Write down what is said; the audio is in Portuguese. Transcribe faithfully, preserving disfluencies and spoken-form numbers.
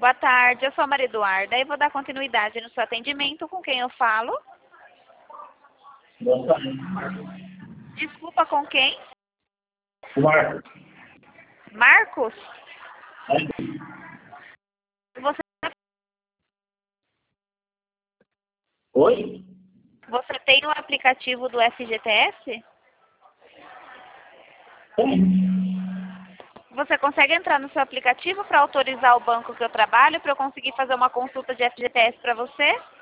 Boa tarde, eu sou a Maria Eduarda e vou dar continuidade no seu atendimento. Com quem eu falo? Boa tarde. Desculpa, com quem? Marcos. Marcos? Você, Oi? você tem o aplicativo do F G T S? Tem. Você consegue entrar no seu aplicativo para autorizar o banco que eu trabalho para eu conseguir fazer uma consulta de F G T S para você?